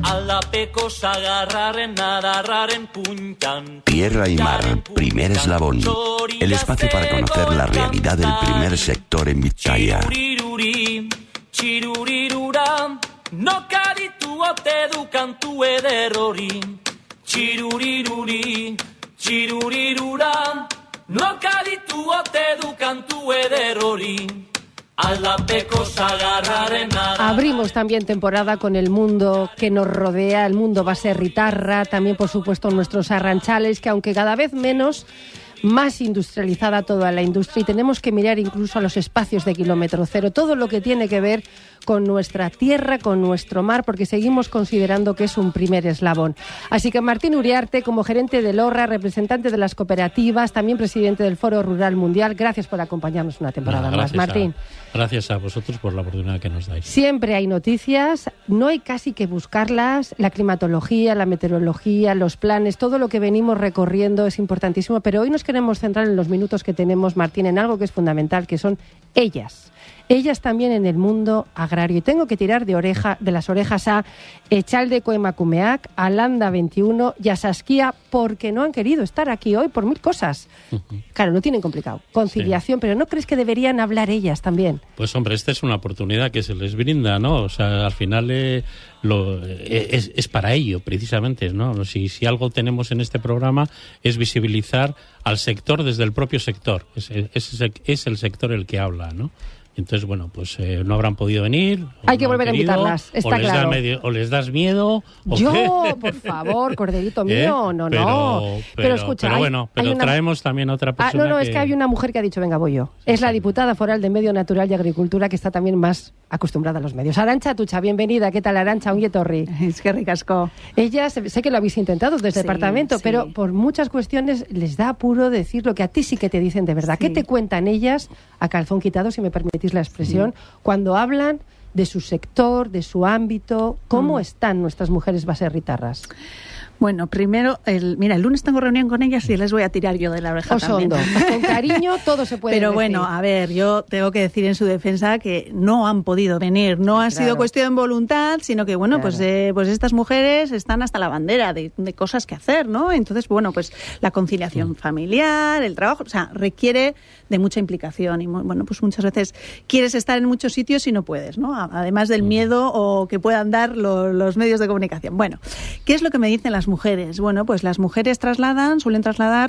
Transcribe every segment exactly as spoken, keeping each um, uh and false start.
Tierra y Mar, primer eslabón. El espacio para conocer la realidad del primer sector en Vizcaya. Abrimos también temporada con el mundo que nos rodea, el mundo baserritarra, también por supuesto nuestros arranchales, que aunque cada vez menos, más industrializada toda la industria, y tenemos que mirar incluso a los espacios de kilómetro cero, todo lo que tiene que ver con nuestra tierra, con nuestro mar, porque seguimos considerando que es un primer eslabón. Así que Martín Uriarte, como gerente de LORRA, representante de las cooperativas, también presidente del Foro Rural Mundial, gracias por acompañarnos una temporada no, más. Martín. A, gracias a vosotros por la oportunidad que nos dais. Siempre hay noticias, no hay casi que buscarlas, la climatología, la meteorología, los planes, todo lo que venimos recorriendo es importantísimo, pero hoy nos queremos centrar en los minutos que tenemos, Martín, en algo que es fundamental, que son ellas. Ellas también en el mundo agrario. Y tengo que tirar de oreja, de las orejas a Echalde Emakumeak, a Landa veintiuno y a Saskia, porque no han querido estar aquí hoy por mil cosas. Uh-huh. Claro, lo tienen complicado. Conciliación, sí. Pero ¿no crees que deberían hablar ellas también? Pues hombre, esta es una oportunidad que se les brinda, ¿no? O sea, al final eh, lo, eh, es, es para ello, precisamente, ¿no? Si, si algo tenemos en este programa es visibilizar al sector desde el propio sector. Es, es, es el sector el que habla, ¿no? Entonces, bueno, pues eh, no habrán podido venir. Hay que no volver querido, a invitarlas, está o les claro. Da medio, o les das miedo. O Yo, qué. por favor, corderito mío, ¿Eh? no, pero, no. Pero, pero escucha, pero hay, bueno, pero hay una... traemos también a otra persona. Ah, no, no, que... es que hay una mujer que ha dicho, venga, voy yo. Es la diputada foral de Medio Natural y Agricultura, que está también más acostumbrada a los medios. Arantxa Atutxa, bienvenida. ¿Qué tal, Arantxa? Un yetorri. Es que ricasco. Ella, sé que lo habéis intentado desde sí, el departamento, sí. pero por muchas cuestiones les da apuro decir lo que a ti sí que te dicen de verdad. Sí. ¿Qué te cuentan ellas, a calzón quitado, si me permitís la expresión, sí. cuando hablan de su sector, de su ámbito? ¿Cómo mm. están nuestras mujeres baserritarras? Bueno, primero, el, mira, el lunes tengo reunión con ellas y les voy a tirar yo de la oreja también. Con cariño todo se puede Pero decir. bueno, a ver, yo tengo que decir en su defensa que no han podido venir. No ha claro. sido cuestión de voluntad, sino que, bueno, claro. pues, eh, pues estas mujeres están hasta la bandera de, de cosas que hacer, ¿no? Entonces, bueno, pues la conciliación mm. familiar, el trabajo, o sea, requiere de mucha implicación. Y, bueno, pues muchas veces quieres estar en muchos sitios y no puedes, ¿no? Además del miedo o que puedan dar lo, los medios de comunicación. Bueno, ¿qué es lo que me dicen las mujeres? Bueno, pues las mujeres trasladan, suelen trasladar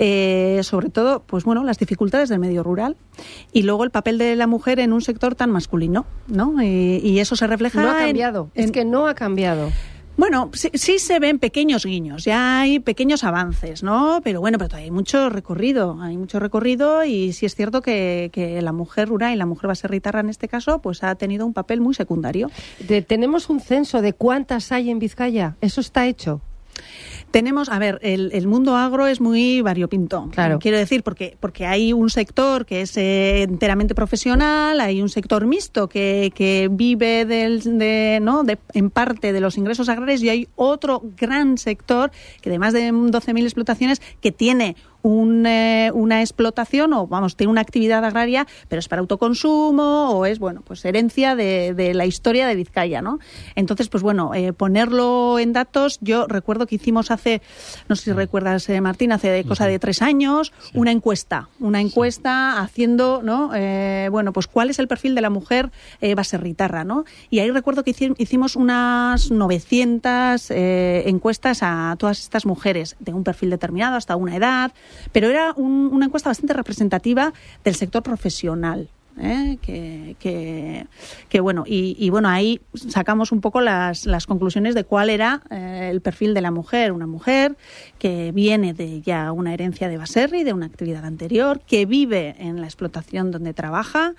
eh, sobre todo, pues bueno, las dificultades del medio rural y luego el papel de la mujer en un sector tan masculino, ¿no? Y, y eso se refleja. No ha cambiado, en, es que no ha cambiado. Bueno, sí, sí se ven pequeños guiños, ya hay pequeños avances, ¿no? Pero bueno, pero todavía hay mucho recorrido, hay mucho recorrido y sí es cierto que, que la mujer rural y la mujer baserritarra en este caso, pues ha tenido un papel muy secundario. De, ¿Tenemos un censo de cuántas hay en Vizcaya? ¿Eso está hecho? Tenemos, a ver, el, el mundo agro es muy variopinto. Claro. Quiero decir, porque, porque hay un sector que es eh, enteramente profesional, hay un sector mixto que, que vive del, de, ¿no? de, en parte de los ingresos agrarios y hay otro gran sector que de más de doce mil explotaciones que tiene Un, eh, una explotación o vamos tiene una actividad agraria pero es para autoconsumo o es bueno pues herencia de, de la historia de Vizcaya, ¿no? Entonces pues bueno eh, ponerlo en datos. Yo recuerdo que hicimos hace no sé si recuerdas eh, Martín hace de, cosa de tres años sí. una encuesta una encuesta sí. haciendo no eh, bueno pues cuál es el perfil de la mujer eh, baserritarra, ¿no? Y ahí recuerdo que hicimos unas novecientas eh, encuestas a todas estas mujeres de un perfil determinado hasta una edad. Pero era un, una encuesta bastante representativa del sector profesional. ¿eh? Que, que, que bueno, y, y bueno, ahí sacamos un poco las, las conclusiones de cuál era eh, el perfil de la mujer. Una mujer que viene de ya una herencia de baserri, de una actividad anterior, que vive en la explotación donde trabaja,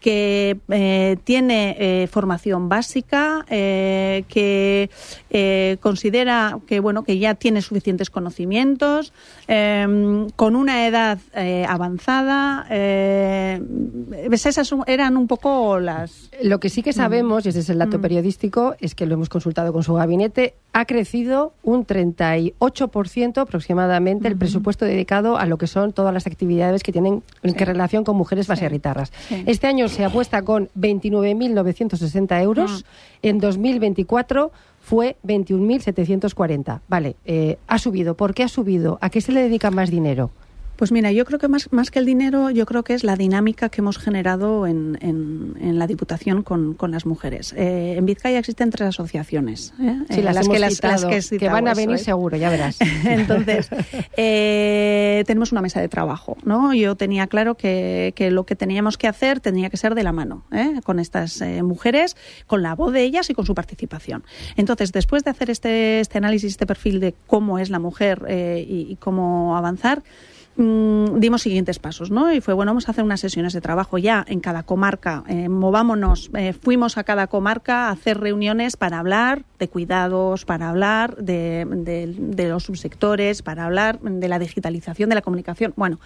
que eh, tiene eh, formación básica, eh, que eh, considera que bueno que ya tiene suficientes conocimientos, eh, con una edad eh, avanzada. Eh, esas eran un poco las... Lo que sí que sabemos, y ese es el dato mm. periodístico, es que lo hemos consultado con su gabinete, ha crecido un treinta y ocho por ciento aproximadamente mm. el presupuesto dedicado a lo que son todas las actividades que tienen sí. que relación con mujeres sí. baserritarras. Sí. Este año se apuesta con veintinueve mil novecientos sesenta euros. Mm. En dos mil veinticuatro fue veintiún mil setecientos cuarenta. Vale, eh, ha subido. ¿Por qué ha subido? ¿A qué se le dedica más dinero? Pues mira, yo creo que más, más que el dinero, yo creo que es la dinámica que hemos generado en, en, en la Diputación con, con las mujeres. Eh, en Vizcaya existen tres asociaciones. ¿eh? Sí, las, las, hemos que, las, citado, las que, he citado, que van a venir eso, ¿eh? seguro, ya verás. Entonces, eh, tenemos una mesa de trabajo, ¿no? Yo tenía claro que, que lo que teníamos que hacer tenía que ser de la mano, ¿eh? Con estas eh, mujeres, con la voz de ellas y con su participación. Entonces, después de hacer este, este análisis, este perfil de cómo es la mujer eh, y, y cómo avanzar, dimos siguientes pasos, ¿no? Y fue, bueno, vamos a hacer unas sesiones de trabajo ya en cada comarca, eh, movámonos, eh, fuimos a cada comarca a hacer reuniones para hablar de cuidados, para hablar de, de, de los subsectores, para hablar de la digitalización de la comunicación, bueno.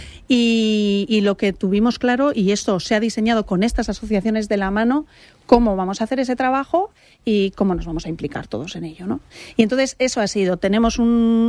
Y, y lo que tuvimos claro, y esto se ha diseñado con estas asociaciones de la mano, cómo vamos a hacer ese trabajo y cómo nos vamos a implicar todos en ello, ¿no? Y entonces eso ha sido, tenemos un,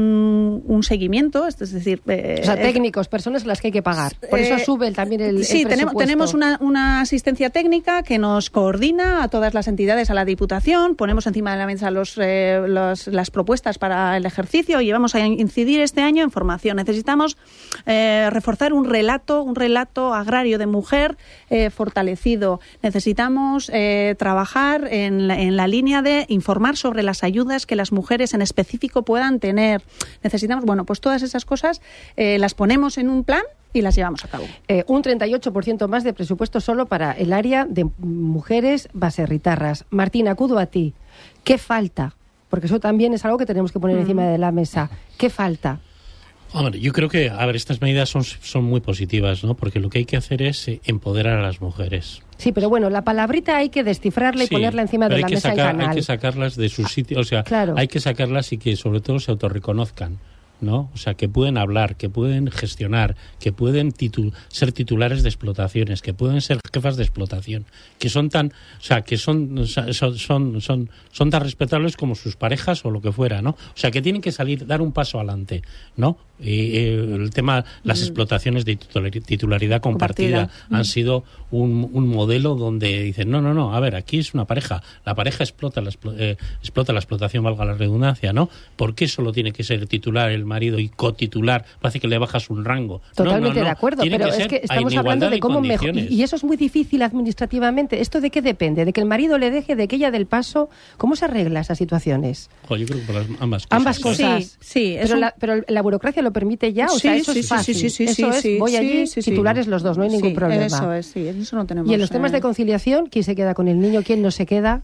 un, un seguimiento, es decir... Eh, o sea, técnicos, personas a las que hay que pagar. Por eso eh, sube también el, sí, el tenemos, tenemos una, una asistencia técnica que nos coordina a todas las entidades, a la Diputación, ponemos encima de la mesa los, eh, los, las propuestas para el ejercicio y vamos a incidir este año en formación. Necesitamos eh, reforzar un relato, un relato agrario de mujer eh, fortalecido. Necesitamos Eh, trabajar en la, en la línea de informar sobre las ayudas que las mujeres en específico puedan tener. Necesitamos, bueno, pues todas esas cosas eh, las ponemos en un plan y las llevamos a cabo. Eh, un treinta y ocho por ciento más de presupuesto solo para el área de mujeres baserritarras. Martín, acudo a ti. ¿Qué falta? Porque eso también es algo que tenemos que poner mm. encima de la mesa. ¿Qué falta? Hombre, yo creo que, a ver, estas medidas son, son muy positivas, ¿no? Porque lo que hay que hacer es eh, empoderar a las mujeres. Sí, pero bueno, la palabrita hay que descifrarla y sí, ponerla encima de la mesa sacar, y canal. Hay que sacarlas de su sitio, o sea, claro. hay que sacarlas y que sobre todo se autorreconozcan, ¿no? O sea, que pueden hablar, que pueden gestionar, que pueden titu- ser titulares de explotaciones, que pueden ser jefas de explotación, que son tan, o sea, que son son son son, son tan respetables como sus parejas o lo que fuera, ¿no? O sea, que tienen que salir, dar un paso adelante, ¿no? Y, eh, el tema, las mm. explotaciones de titularidad compartida, compartida. han mm. sido un, un modelo donde dicen, no, no, no, a ver, aquí es una pareja, la pareja explota la, eh, explota la explotación, valga la redundancia, ¿no? ¿Por qué solo tiene que ser titular el marido y cotitular? Parece que le bajas un rango. Totalmente no, no, no. de acuerdo, tiene pero que es que estamos hablando de cómo mejor. Y, y eso es muy difícil administrativamente. ¿Esto de qué depende? ¿De que el marido le deje, de que ella dé el paso? ¿Cómo se arregla esas situaciones? Jo, yo creo que por las, ambas cosas. Ambas cosas. Sí, sí, pero, la, pero la burocracia lo permite ya, o sí, sea, eso sí, es fácil. Sí, sí, sí, eso sí, es, voy sí, allí, sí, titulares sí. los dos, no hay ningún sí, problema. Eso es, sí, eso no tenemos. Y en los temas eh... de conciliación, ¿quién se queda con el niño, quién no se queda?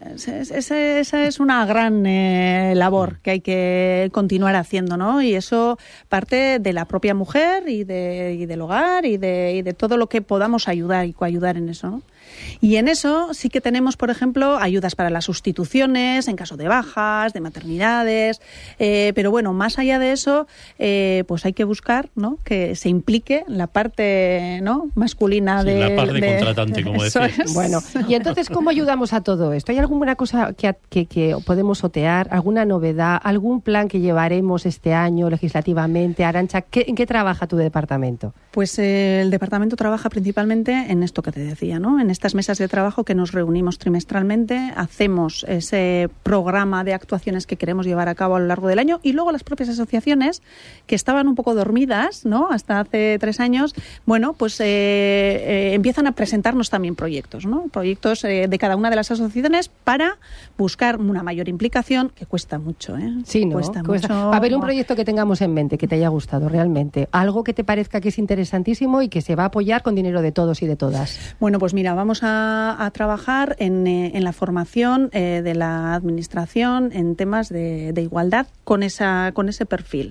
Esa, esa es una gran eh, labor que hay que continuar haciendo, ¿no? Y eso parte de la propia mujer y, de, y del hogar y de, y de todo lo que podamos ayudar y coayudar en eso, ¿no? Y en eso sí que tenemos, por ejemplo, ayudas para las sustituciones en caso de bajas, de maternidades, eh, pero bueno, más allá de eso, eh, pues hay que buscar, ¿no?, que se implique la parte, ¿no?, masculina sí, de... la parte de, contratante, como decías. Bueno, y entonces, ¿cómo ayudamos a todo esto? ¿Hay alguna cosa que, que, que podemos otear, alguna novedad, algún plan que llevaremos este año legislativamente? Arantxa, ¿qué, ¿en qué trabaja tu departamento? Pues eh, el departamento trabaja principalmente en esto que te decía, ¿no?, en estas mesas de trabajo que nos reunimos trimestralmente, hacemos ese programa de actuaciones que queremos llevar a cabo a lo largo del año y luego las propias asociaciones que estaban un poco dormidas, ¿no?, hasta hace tres años, bueno, pues eh, eh, empiezan a presentarnos también proyectos, ¿no?, proyectos eh, de cada una de las asociaciones para buscar una mayor implicación, que cuesta mucho, ¿eh? Sí, ¿no? Cuesta cuesta. mucho. A ver, un proyecto que tengamos en mente, que te haya gustado realmente, algo que te parezca que es interesantísimo y que se va a apoyar con dinero de todos y de todas. Bueno, pues mira, vamos a, a trabajar en, eh, en la formación eh, de la administración en temas de, de igualdad con esa con ese perfil.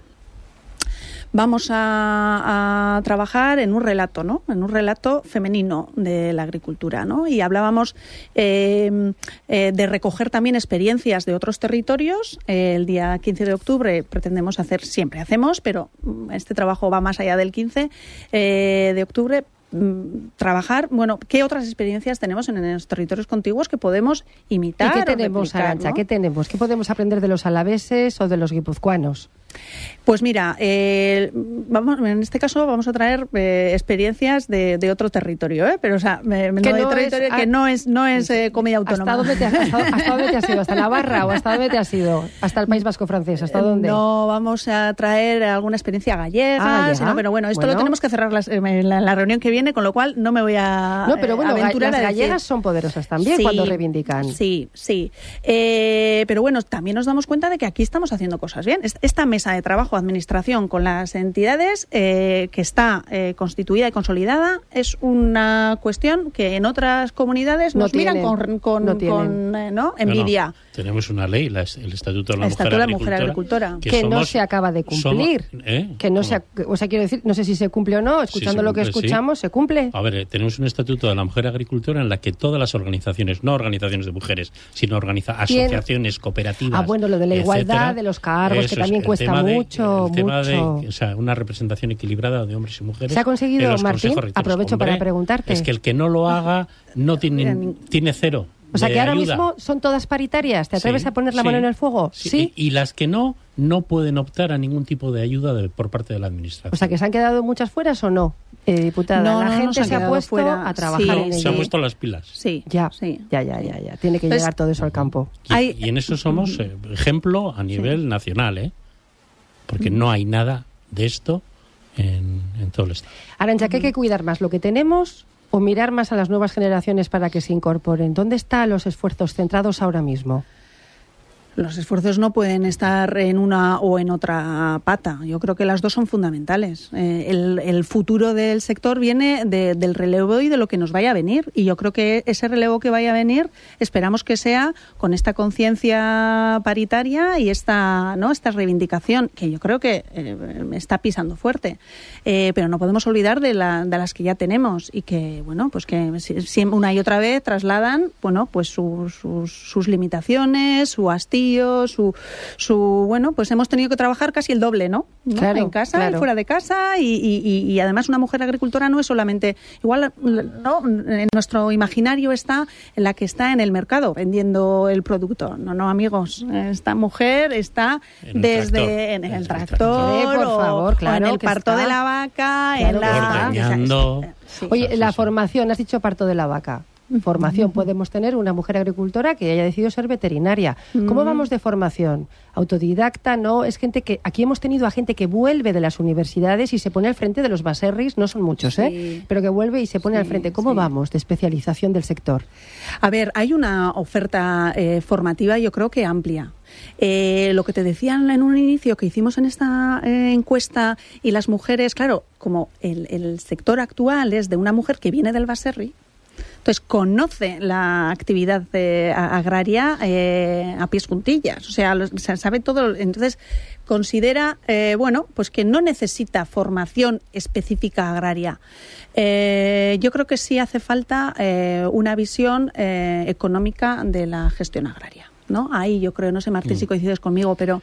Vamos a, a trabajar en un relato, ¿no?, en un relato femenino de la agricultura, ¿no? Y hablábamos eh, eh, de recoger también experiencias de otros territorios. Eh, el día quince de octubre pretendemos hacer, siempre hacemos, pero este trabajo va más allá del quince eh, de octubre, trabajar, bueno, qué otras experiencias tenemos en los territorios contiguos que podemos imitar. ¿Y qué tenemos, Arantxa? ¿no? ¿Qué tenemos? ¿Qué podemos aprender de los alaveses o de los guipuzcoanos? Pues mira, eh, vamos, en este caso vamos a traer eh, experiencias de, de otro territorio, ¿eh? Pero o sea, me, que no no territorio es, que no es no es eh, comunidad autónoma. ¿Hasta dónde, te has, hasta, ¿Hasta dónde te has ido? ¿Hasta Navarra o hasta dónde te has ido? ¿Hasta el País Vasco francés? ¿Hasta dónde? No vamos a traer alguna experiencia gallega, ah, sino, pero bueno, esto bueno. lo tenemos que cerrar las, en la, la reunión que viene, con lo cual no me voy a No, pero bueno, eh, aventurar las a decir. gallegas son poderosas también Sí, cuando reivindican. Sí, sí. Eh, pero bueno, también nos damos cuenta de que aquí estamos haciendo cosas bien. Esta mesa de trabajo, administración con las entidades, eh, que está eh, constituida y consolidada, es una cuestión que en otras comunidades nos no miran tienen, con, con, no con eh, ¿no? envidia. No, no. Tenemos una ley, la, el Estatuto de la, el mujer, Estatuto de la Agricultora, Mujer Agricultora, que, que somos, no se acaba de cumplir. Somos, ¿eh? Que no se, o sea, quiero decir, no sé si se cumple o no, escuchando sí, lo que cumple, escuchamos, sí. ¿se cumple? A ver, eh, tenemos un Estatuto de la Mujer Agricultora en la que todas las organizaciones, no organizaciones de mujeres, sino organiza asociaciones, cooperativas. Ah, bueno, lo de la igualdad etcétera, de los cargos, que también es, cuesta de, mucho, el tema mucho. De, o sea, una representación equilibrada de hombres y mujeres. ¿Se ha conseguido, Martín? Aprovecho Hombre, para preguntarte. Es que el que no lo haga no tiene, tiene cero. O sea, que ahora ayuda. mismo son todas paritarias. ¿Te atreves sí, a poner la sí, mano en el fuego? Sí. ¿Sí? Y, y las que no, no pueden optar a ningún tipo de ayuda de, por parte de la administración. O sea, ¿que se han quedado muchas fuera o no, eh, diputada? No, la no, gente no se, se ha puesto fuera. a trabajar sí. en ello. Se han puesto las pilas. Sí, ya, sí. ya, ya, ya, ya. Tiene que Entonces, llegar todo eso al campo. Y, hay... y en eso somos eh, ejemplo a nivel sí. nacional, ¿eh? Porque no hay nada de esto en, en todo el Estado. Arantxa, ¿qué hay que cuidar más? ¿Lo que tenemos o mirar más a las nuevas generaciones para que se incorporen? ¿Dónde están los esfuerzos centrados ahora mismo? Los esfuerzos no pueden estar en una o en otra pata. Yo creo que las dos son fundamentales. Eh, el, el futuro del sector viene de, del relevo y de lo que nos vaya a venir. Y yo creo que ese relevo que vaya a venir, esperamos que sea con esta conciencia paritaria y esta, ¿no? esta reivindicación, que yo creo que eh, está pisando fuerte. Eh, pero no podemos olvidar de, la, de las que ya tenemos y que, bueno, pues que si, una y otra vez trasladan, bueno, pues sus, sus, sus limitaciones, su hastío, Su, su bueno, pues hemos tenido que trabajar casi el doble, ¿no? ¿No? Claro, en casa, claro. y fuera de casa, y, y, y además una mujer agricultora no es solamente igual, no, en nuestro imaginario está en la que está en el mercado vendiendo el producto. No, no, amigos, esta mujer está en desde en el, el tractor, tractor eh, por favor, claro, o en el parto está. de la vaca, claro, en la ordeñando. Sí. Oye, sí, la sí. formación, has dicho parto de la vaca. Formación. Podemos tener una mujer agricultora que haya decidido ser veterinaria. ¿Cómo vamos de formación? Autodidacta, no. Es gente que... Aquí hemos tenido a gente que vuelve de las universidades y se pone al frente de los baserris, no son muchos, sí. ¿eh? Pero que vuelve y se pone sí, al frente. ¿Cómo sí. vamos de especialización del sector? A ver, hay una oferta eh, formativa, yo creo que amplia. Eh, lo que te decían en un inicio que hicimos en esta eh, encuesta, y las mujeres, claro, como el, el sector actual es de una mujer que viene del baserri, entonces conoce la actividad eh, agraria eh, a pies juntillas, o sea, lo, o sea, sabe todo, entonces considera, eh, bueno, pues que no necesita formación específica agraria. Eh, yo creo que sí hace falta eh, una visión eh, económica de la gestión agraria, ¿no? Ahí yo creo, no sé, Martín, mm. si coincides conmigo, pero...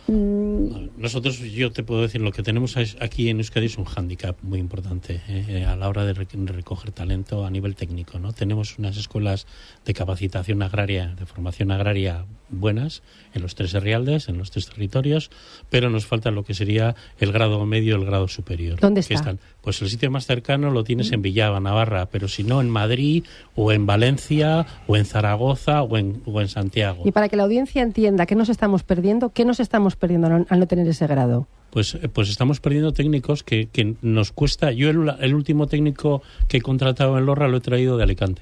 Nosotros, yo te puedo decir, lo que tenemos aquí en Euskadi es un hándicap muy importante eh, a la hora de recoger talento a nivel técnico, ¿no? Tenemos unas escuelas de capacitación agraria, de formación agraria buenas en los tres herrialdes, en los tres territorios, pero nos falta lo que sería el grado medio y el grado superior. ¿Dónde está? Están, pues el sitio más cercano lo tienes en Villava, Navarra, pero si no en Madrid o en Valencia o en Zaragoza o en, o en Santiago. Y para que la audiencia entienda qué nos estamos perdiendo, ¿qué nos estamos perdiendo al, al no tener ese grado? Pues, pues estamos perdiendo técnicos que, que nos cuesta. Yo el, el último técnico que he contratado en Lorra lo he traído de Alicante.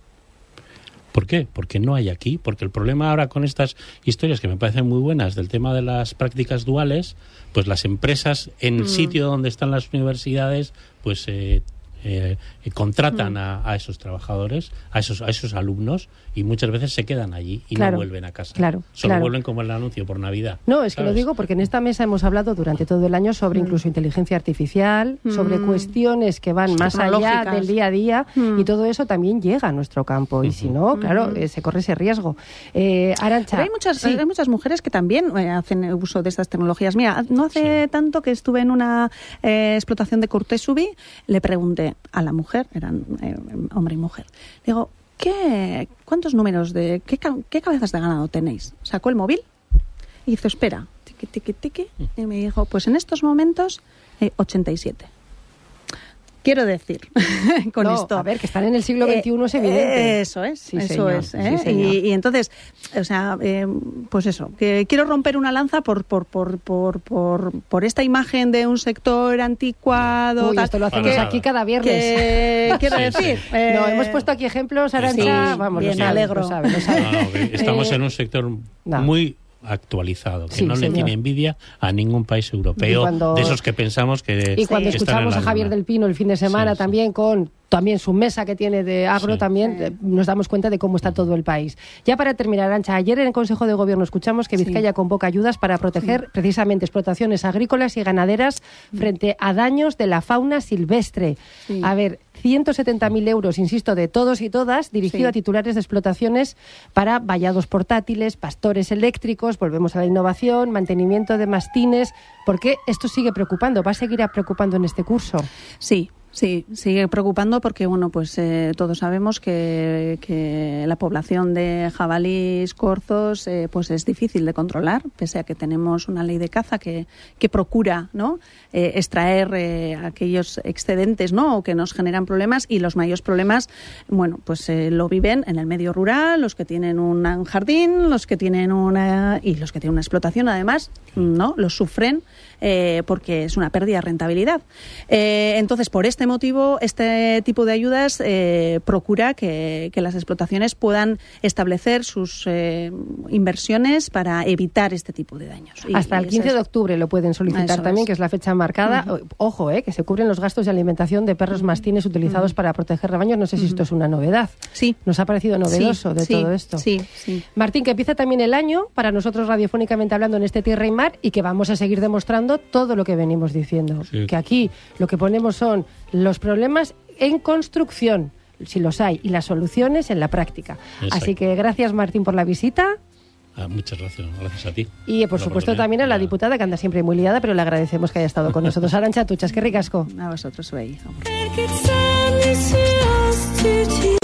¿Por qué? Porque no hay aquí, porque el problema ahora con estas historias que me parecen muy buenas del tema de las prácticas duales, pues las empresas en el mm. sitio donde están las universidades, pues eh, eh, contratan mm. a, a esos trabajadores, a esos, a esos alumnos, y muchas veces se quedan allí y claro, no vuelven a casa. Claro, Solo claro. vuelven como el anuncio por Navidad. No, es ¿sabes? que lo digo porque en esta mesa hemos hablado durante todo el año sobre mm. incluso inteligencia artificial, mm. sobre cuestiones que van más allá del día a día, mm. y todo eso también llega a nuestro campo. Uh-huh. Y si no, claro, mm. eh, se corre ese riesgo. Eh, Arantxa, Pero hay muchas, sí. hay muchas mujeres que también eh, hacen uso de estas tecnologías. Mira, no hace sí. tanto que estuve en una eh, explotación de Cortesubi, le pregunté a la mujer, eran eh, hombre y mujer, digo, ¿qué, ¿cuántos números de, qué, qué cabezas de ganado tenéis? Sacó el móvil y hizo, espera, tic, tiqui, tiqui, tiqui, y me dijo, pues en estos momentos, eh, ochenta y siete. Quiero decir, con no, esto... a ver, que están en el siglo veintiuno eh, es evidente. Eh, eso es, sí, eso señor, es. ¿eh? Sí, y, y entonces, o sea, eh, pues eso, que quiero romper una lanza por por por por por, por esta imagen de un sector anticuado. Uy, tal, esto lo hacemos que, aquí cada viernes. Que, quiero sí, decir... Sí. Eh, no, hemos puesto aquí ejemplos, Arantxa, sí, vamos, bien, lo sabes, alegro. Lo sabes, lo sabes. No, no, estamos Eh, en un sector no. muy actualizado, que Sí, no señor. le tiene envidia a ningún país europeo cuando- de esos que pensamos que Y cuando que están en escuchamos la a Javier luna. del Pino el fin de semana Sí, sí. también con también su mesa que tiene de agro, Sí. también Sí. eh, nos damos cuenta de cómo está todo el país. Ya para terminar, Arantxa, ayer en el Consejo de Gobierno escuchamos que Sí. Vizcaya convoca ayudas para proteger precisamente explotaciones agrícolas y ganaderas frente a daños de la fauna silvestre. Sí. A ver, ciento setenta mil euros, insisto, de todos y todas, dirigido Sí. a titulares de explotaciones para vallados portátiles, pastores eléctricos, volvemos a la innovación, mantenimiento de mastines. ¿Por qué esto sigue preocupando? ¿Va a seguir preocupando en este curso? Sí. Sí, sigue preocupando porque bueno, pues eh, todos sabemos que, que la población de jabalís corzos eh, pues es difícil de controlar, pese a que tenemos una ley de caza que, que procura, ¿no?, eh, extraer eh, aquellos excedentes, ¿no?, o que nos generan problemas, y los mayores problemas, bueno, pues eh, lo viven en el medio rural, los que tienen un jardín, los que tienen una y los que tienen una explotación, además, ¿no?, los sufren eh, porque es una pérdida de rentabilidad. Eh, entonces, por este motivo, este tipo de ayudas eh, procura que, que las explotaciones puedan establecer sus eh, inversiones para evitar este tipo de daños. Y, Hasta el y quince es- de octubre lo pueden solicitar Eso también, es. que es la fecha marcada. Uh-huh. Ojo, eh, que se cubren los gastos de alimentación de perros mastines utilizados Uh-huh. para proteger rebaños. No sé si esto es una novedad. Sí. ¿Nos ha parecido novedoso Sí, de sí, todo esto? Sí, sí. Martín, que empieza también el año, para nosotros radiofónicamente hablando en este Tierra y Mar, y que vamos a seguir demostrando todo lo que venimos diciendo. Sí. Que aquí lo que ponemos son los problemas en construcción, si los hay, y las soluciones en la práctica. Exacto. Así que gracias, Martín, por la visita. Ah, muchas gracias, gracias a ti. Y, por la supuesto, oportunidad. también a la Ya. diputada, que anda siempre muy liada, pero le agradecemos que haya estado con nosotros. Arantxa Tuchas, qué ricasco. A vosotros, veis. Belki sen de siyah tüti